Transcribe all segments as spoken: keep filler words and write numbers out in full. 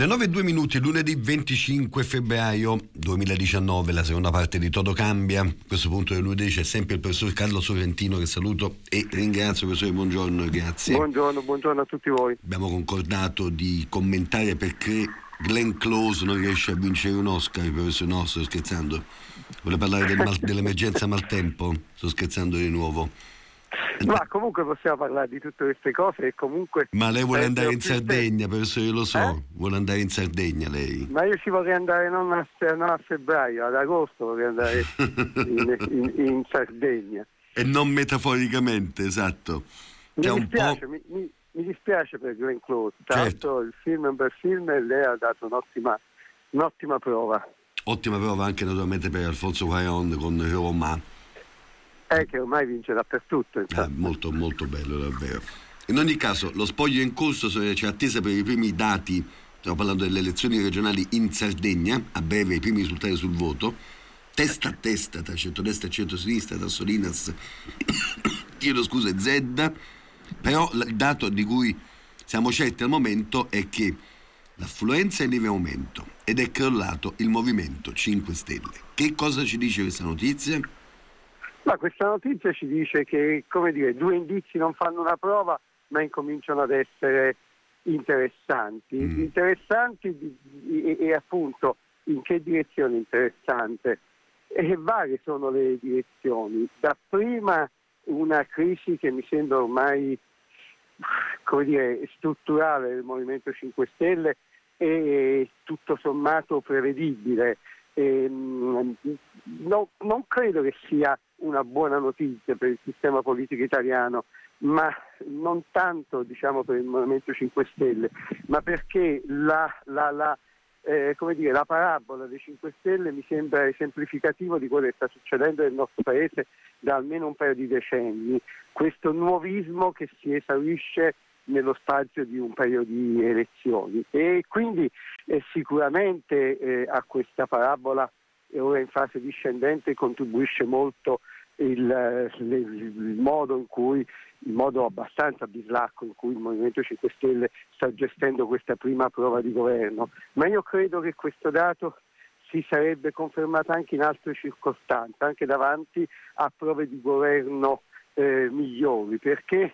Le nove e due minuti, lunedì venticinque febbraio duemiladiciannove, la seconda parte di Todo Cambia. A questo punto del lunedì c'è sempre il professor Carlo Sorrentino, che saluto e ringrazio. Professore, buongiorno, grazie. Buongiorno, buongiorno a tutti voi. Abbiamo concordato di commentare perché Glenn Close non riesce a vincere un Oscar. Professor, no, sto scherzando. Vuole parlare del mal, dell'emergenza maltempo? Sto scherzando di nuovo. Ma comunque possiamo parlare di tutte queste cose e comunque... Ma lei vuole eh, andare in più Sardegna, professore, lo so. Eh? Vuole andare in Sardegna lei? Ma io ci vorrei andare non a, non a febbraio, ad agosto vorrei andare in, in, in Sardegna. E non metaforicamente, esatto. Mi C'è un dispiace, po'... mi, mi, mi dispiace per Glenn Close. Tra Certo. l'altro il film è un bel film e lei ha dato un'ottima, un'ottima prova. Ottima prova anche naturalmente per Alfonso Cuarón con Roma. È che ormai vince dappertutto. Ah, molto molto bello davvero. In ogni caso lo spoglio è in corso, c'è attesa per i primi dati, stiamo parlando delle elezioni regionali in Sardegna, a breve i primi risultati sul voto, testa a testa tra centrodestra e centrosinistra, tra Solinas, chiedo scusa, e Zedda, però il dato di cui siamo certi al momento è che l'affluenza è in lieve aumento ed è crollato il Movimento cinque Stelle. Che cosa ci dice questa notizia? Ma questa notizia ci dice che, come dire, due indizi non fanno una prova, ma incominciano ad essere interessanti. Mm. Interessanti e, e appunto in che direzione interessante? E varie sono le direzioni. Dapprima una crisi che mi sembra ormai, come dire, strutturale del Movimento cinque Stelle e tutto sommato prevedibile. E, no, non credo che sia una buona notizia per il sistema politico italiano, ma non tanto diciamo per il Movimento cinque Stelle, ma perché la, la, la, eh, come dire, la parabola dei cinque Stelle mi sembra esemplificativo di quello che sta succedendo nel nostro paese da almeno un paio di decenni, questo nuovismo che si esaurisce nello spazio di un paio di elezioni e quindi eh, sicuramente eh, a questa parabola e ora in fase discendente contribuisce molto il, il, il modo in cui, il modo abbastanza bislacco in cui il Movimento cinque Stelle sta gestendo questa prima prova di governo, ma io credo che questo dato si sarebbe confermato anche in altre circostanze, anche davanti a prove di governo eh, migliori, perché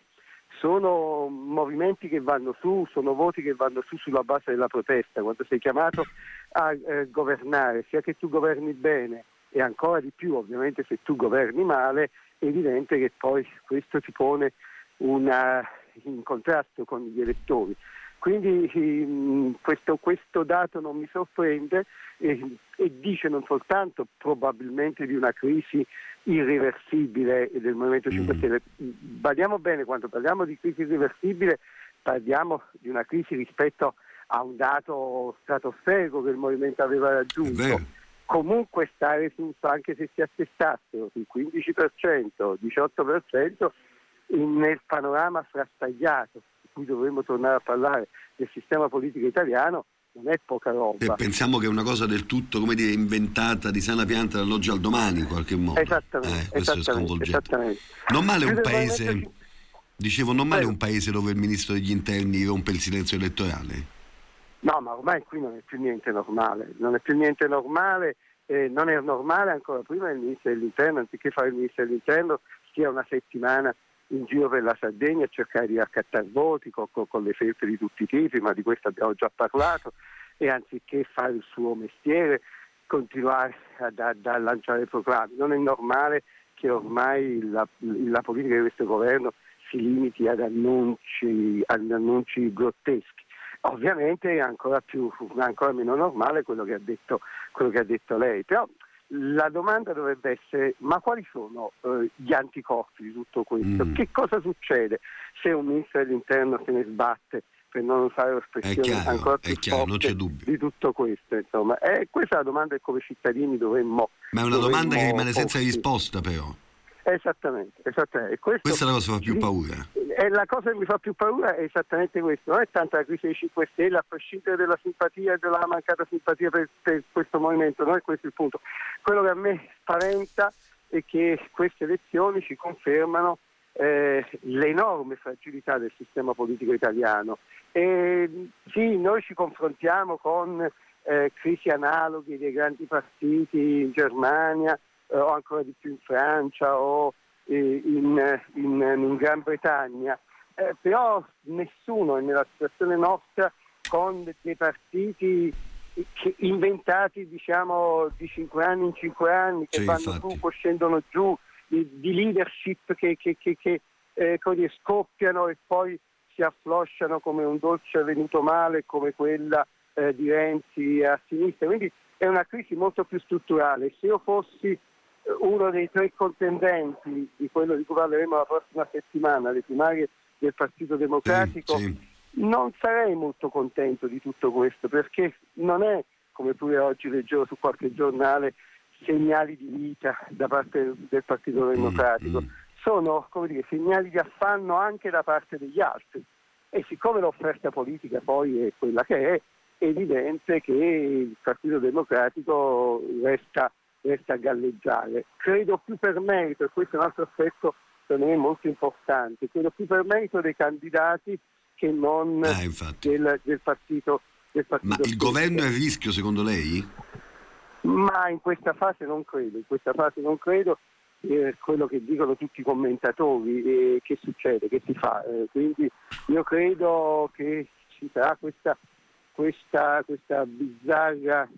sono movimenti che vanno su, sono voti che vanno su sulla base della protesta. Quando sei chiamato a eh, governare, sia che tu governi bene e ancora di più ovviamente se tu governi male, è evidente che poi questo ti pone una, in contrasto con gli elettori. Quindi mh, questo, questo dato non mi sorprende e, e dice non soltanto probabilmente di una crisi irreversibile del Movimento cinque Stelle. Badiamo bene, quando parliamo di crisi irreversibile parliamo di una crisi rispetto a un dato stratosferico che il Movimento aveva raggiunto. Comunque stare su, anche se si attestassero sul quindici per cento, diciotto per cento nel panorama frastagliato di cui dovremmo tornare a parlare del sistema politico italiano, non è poca roba. E pensiamo che è una cosa del tutto, come dire, inventata di sana pianta dall'oggi al domani in qualche modo. Esattamente, eh, questo esattamente, è sconvolgente. esattamente. Non male un Più del paese, Movimento... dicevo, non male Prego. un paese dove il ministro degli interni rompe il silenzio elettorale. No, ma ormai qui non è più niente normale, non è più niente normale, eh, non è normale ancora prima il ministro dell'interno, anziché fare il ministro dell'interno, stia una settimana in giro per la Sardegna a cercare di raccattare voti con, con, con le felpe di tutti i tipi, ma di questo abbiamo già parlato, e anziché fare il suo mestiere continuare a, a, a lanciare proclami. Non è normale che ormai la, la politica di questo governo si limiti ad annunci, ad annunci grotteschi. Ovviamente è ancora più, ancora meno normale quello che ha detto, quello che ha detto lei, però la domanda dovrebbe essere: ma quali sono eh, gli anticorpi di tutto questo? Mm. Che cosa succede se un ministro dell'interno se ne sbatte, per non usare l'espressione ancora più chiaro, non c'è forte dubbio. di tutto questo? Insomma, e questa è la domanda che come cittadini dovremmo. Ma è una dovremmo domanda che rimane senza porsi. risposta, però. Esattamente, esattamente. Questo, Questa è la cosa che fa più paura. E la cosa che mi fa più paura è esattamente questo, non è tanto la crisi dei cinque Stelle, a prescindere dalla simpatia e della mancata simpatia per, per questo movimento, non è questo il punto. Quello che a me spaventa è che queste elezioni ci confermano eh, l'enorme fragilità del sistema politico italiano. E, sì, noi ci confrontiamo con eh, crisi analoghe dei grandi partiti in Germania eh, o ancora di più in Francia o eh, in, in, in Gran Bretagna, eh, però nessuno è nella situazione nostra con dei partiti che, inventati diciamo di cinque anni in cinque anni, che sì, vanno infatti. su, poi scendono giù, di, di leadership che, che, che, che eh, così scoppiano e poi si afflosciano come un dolce venuto male, come quella eh, di Renzi a sinistra. Quindi è una crisi molto più strutturale. Se io fossi eh, uno dei tre contendenti di quello di cui parleremo la prossima settimana, le primarie del Partito Democratico, sì, sì. non sarei molto contento di tutto questo, perché non è, come pure oggi leggevo su qualche giornale, segnali di vita da parte del Partito Democratico. Mm, mm. Sono, come dire, segnali di affanno anche da parte degli altri, e siccome l'offerta politica poi è quella che è, è evidente che il Partito Democratico resta, resta a galleggiare. Credo più per merito, e questo è un altro aspetto per me molto importante, credo più per merito dei candidati che non Ah, del, del partito, del partito. Ma il stesso. governo è a rischio secondo lei? Ma in questa fase non credo, in questa fase non credo. Eh, quello che dicono tutti i commentatori, eh, che succede, che si fa, eh, quindi io credo che ci sarà questa, questa, questa bizzarra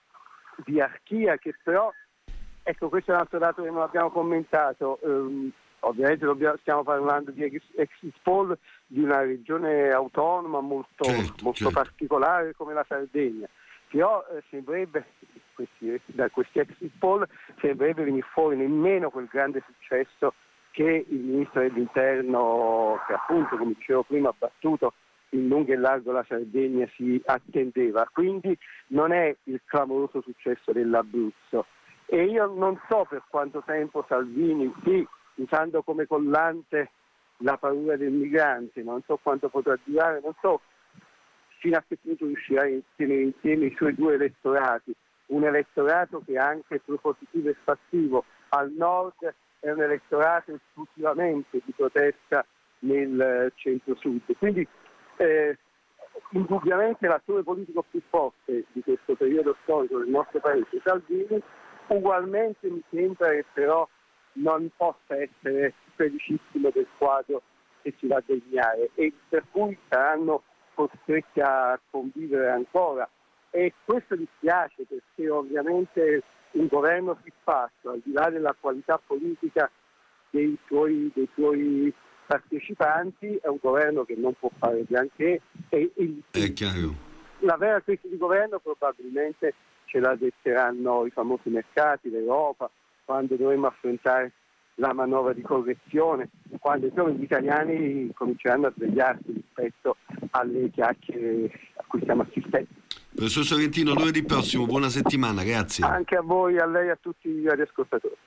diarchia che però, ecco, questo è un altro dato che non abbiamo commentato, ehm, ovviamente dobbiamo, stiamo parlando di exit poll di una regione autonoma molto, certo, molto certo. particolare come la Sardegna, però eh, sembrerebbe questi, da questi exit poll sembrerebbe venire fuori nemmeno quel grande successo che il ministro dell'interno, che appunto come dicevo prima ha battuto in lungo e largo la Sardegna, si attendeva, quindi non è il clamoroso successo dell'Abruzzo. E io non so per quanto tempo Salvini, sì, usando come collante la paura del migrante, non so quanto potrà durare, non so fino a che punto riuscirà a tenere insieme i suoi due elettorati, un elettorato che è anche propositivo e fattivo al nord, è un elettorato esclusivamente di protesta nel centro-sud. Quindi eh, indubbiamente l'attore politico più forte di questo periodo storico del nostro paese, Salvini, ugualmente mi sembra che però non possa essere felicissimo del quadro che si va a delineare e per cui saranno costretti a convivere ancora. E questo dispiace perché ovviamente un governo siffatto, al di là della qualità politica dei suoi, dei suoi partecipanti, è un governo che non può fare granché e il, È chiaro. la vera crisi di governo probabilmente ce la detteranno i famosi mercati, l'Europa, quando dovremo affrontare la manovra di correzione, quando insomma, gli italiani cominceranno a svegliarsi rispetto alle chiacchiere a cui stiamo assistendo. Professor Sorrentino, lunedì prossimo, buona settimana, grazie. Anche a voi, a lei e a tutti gli ascoltatori.